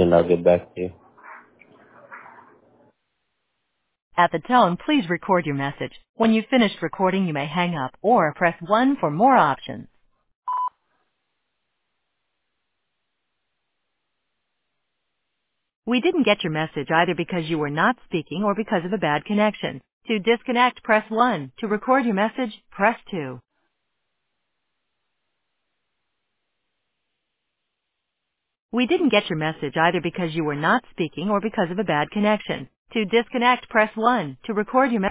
and I'll get back to you. At the tone, please record your message. When you've finished recording, you may hang up or press 1 for more options. We didn't get your message either because you were not speaking or because of a bad connection. To disconnect, press 1. To record your message, press 2. We didn't get your message either because you were not speaking or because of a bad connection. To disconnect, press 1. To record your message,